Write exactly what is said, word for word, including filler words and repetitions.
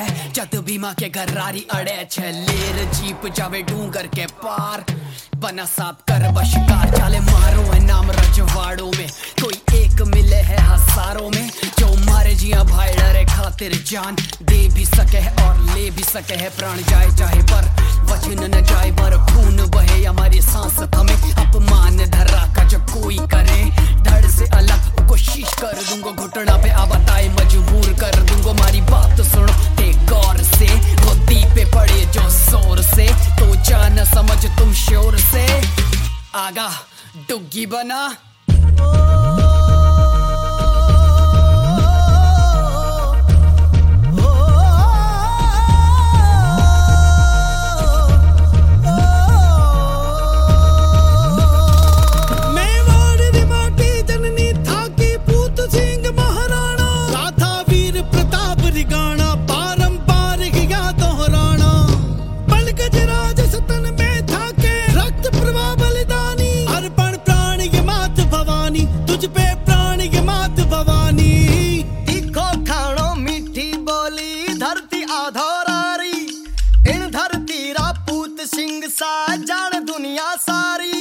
जद भीमा के घरारी अड़े छे लेर जीप जावे डूंगर के पार बना साफ कर बशकार चाले मारो है नाम रजवाड़ों में कोई एक मिले है हजारों में जो मारे जिया भाई डरे खातिर जान दे भी सके है और ले भी सके है प्राण जाए चाहे पर वचन न जाए पर खून बहे हमारी सांस थमे अपमान धरा का जब कोई करे धड़ से अलग कोशिश कर दूंगा घुटना पे आ बताए मजबूर कर दूंगा मारी बात सुनो ते गौर से वो दीपे पड़े जो जोर से तो जान समझ तुम शोर से आगा डुग्गी बना तुझ पे प्राण ये मात भवानी तीखो खाणो मीठी बोली धरती आधोरारी इन धरती रापूत सिंह सा जान दुनिया सारी